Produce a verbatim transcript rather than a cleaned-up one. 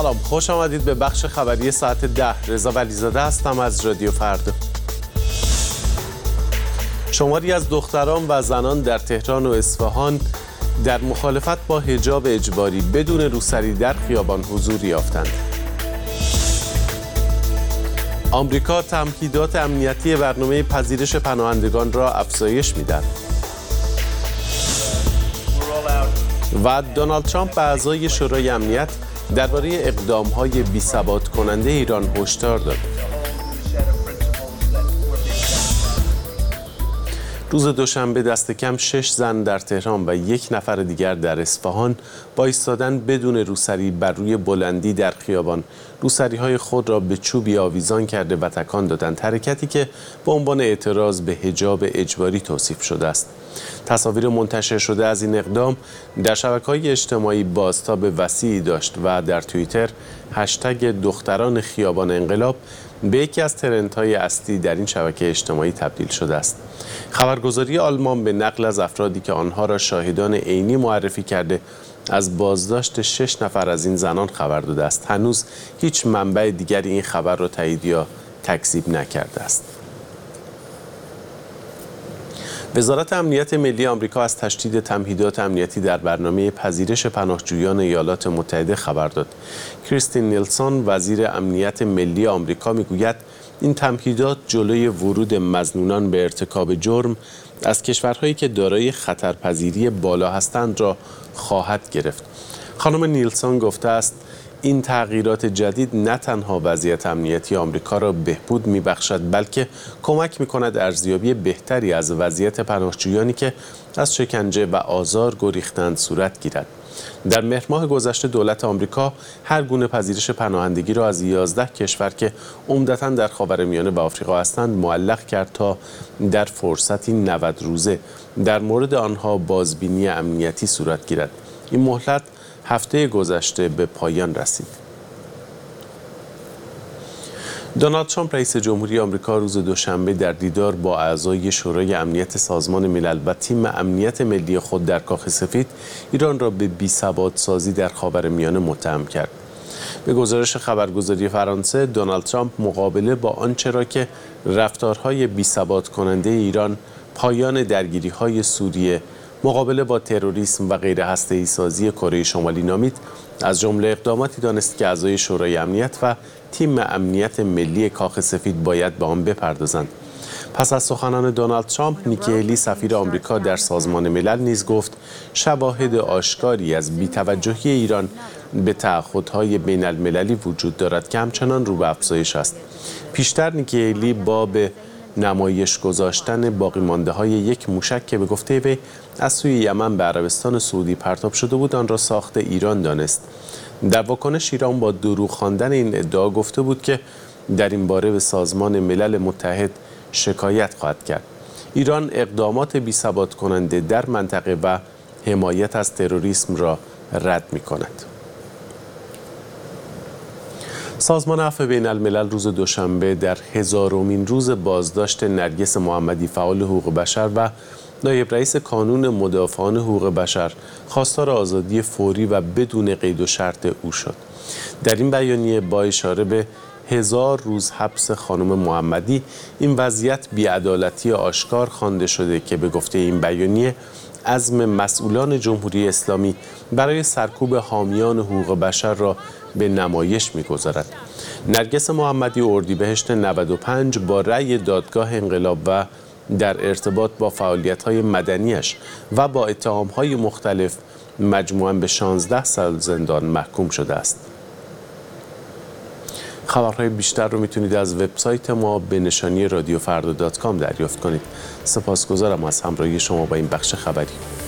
سلام، خوش آمدید به بخش خبری ساعت ده. رضا ولیزاده هستم از رادیو فردا. شماری از دختران و زنان در تهران و اصفهان در مخالفت با حجاب اجباری بدون روسری در خیابان حضور یافتند. آمریکا تمهیدات امنیتی برنامه پذیرش پناهندگان را افزایش می‌دهد. و دونالد ترامپ به اعضای شورای امنیت درباره اقدام‌های بی‌ثبات کننده ایران هشدار داد. روز دوشنبه دست کم شش زن در تهران و یک نفر دیگر در اصفهان با ایستادن بدون روسری بر روی بلندی در خیابان روسری‌های خود را به چوبی آویزان کرده و تکان دادند. حرکتی که به عنوان اعتراض به حجاب اجباری توصیف شده است. تصاویر منتشر شده از این اقدام در شبکه‌های اجتماعی بازتاب وسیعی داشت و در توییتر هشتگ دختران خیابان انقلاب به یکی از ترندهای اصلی در این شبکه اجتماعی تبدیل شده است. خبرگزاری آلمان به نقل از افرادی که آنها را شاهدان عینی معرفی کرده از بازداشت شش نفر از این زنان خبر داده است. هنوز هیچ منبع دیگری این خبر را تایید یا تکذیب نکرده است. وزارت امنیت ملی آمریکا از تشدید تمهیدات امنیتی در برنامه پذیرش پناهجویان ایالات متحده خبر داد. کریستین نیلسون وزیر امنیت ملی آمریکا میگوید این تمهیدات جلوی ورود مظنونان به ارتکاب جرم از کشورهایی که دارای خطرپذیری بالا هستند را خواهد گرفت. خانم نیلسون گفته است این تغییرات جدید نه تنها وضعیت امنیتی آمریکا را بهبود می‌بخشد بلکه کمک می‌کند ارزیابی بهتری از وضعیت پناهجویانی که از شکنجه و آزار گریختند صورت گیرد. در مهر ماه گذشته دولت آمریکا هر گونه پذیرش پناهندگی را از یازده کشور که عمدتاً در خاورمیانه و آفریقا هستند معلق کرد تا در فرصتی نود روزه در مورد آنها بازبینی امنیتی صورت گیرد. این مهلت هفته گذشته به پایان رسید. دونالد ترامپ رئیس جمهوری آمریکا روز دوشنبه در دیدار با اعضای شورای امنیت سازمان ملل و تیم امنیت ملی خود در کاخ سفید ایران را به بی‌ثبات سازی در خاورمیانه متهم کرد. به گزارش خبرگزاری فرانسه، دونالد ترامپ مقابله با آنچه را که رفتارهای بی‌ثبات کننده ایران، پایان درگیری‌های سوریه، مقابله با تروریسم و غیر هسته‌ای سازی کره شمالی نامید، از جمله اقداماتی دانست که اعضای شورای امنیت و تیم امنیت ملی کاخ سفید باید به آن بپردازند. پس از سخنان دونالد ترامپ، نیکی هلی سفیر آمریکا در سازمان ملل نیز گفت شواهد آشکاری از بی‌توجهی ایران به تعهدهای بین المللی وجود دارد که همچنان رو به افزایش است. پیشتر نیکی هلی با به نمایش گذاشتن باقی مانده های یک موشک که به گفته وی از سوی یمن به عربستان سعودی پرتاب شده بود آن را ساخت ایران دانست. در واکنش ایران با دروغ خواندن این ادعا گفته بود که در این باره به سازمان ملل متحد شکایت خواهد کرد. ایران اقدامات بی‌ثبات کننده در منطقه و حمایت از تروریسم را رد می کند. سازمان عفو بین الملل روز دوشنبه در هزارمین روز بازداشت نرگس محمدی فعال حقوق بشر و نایب رئیس کانون مدافعان حقوق بشر خواستار آزادی فوری و بدون قید و شرط او شد. در این بیانیه با اشاره به هزار روز حبس خانم محمدی این وضعیت بی‌عدالتی آشکار خوانده شده که به گفته این بیانیه عزم مسئولان جمهوری اسلامی برای سرکوب حامیان حقوق بشر را به نمایش می‌گذارد. نرگس محمدی اردیبهشت نود و پنج با رأی دادگاه انقلاب و در ارتباط با فعالیت‌های مدنیش و با اتهام‌های مختلف مجموعاً به شانزده سال زندان محکوم شده است. خبرهای بیشتر رو میتونید از وبسایت ما به نشانی رادیو فردا دات کام دریافت کنید. سپاسگزارم از همراهی شما با این بخش خبری.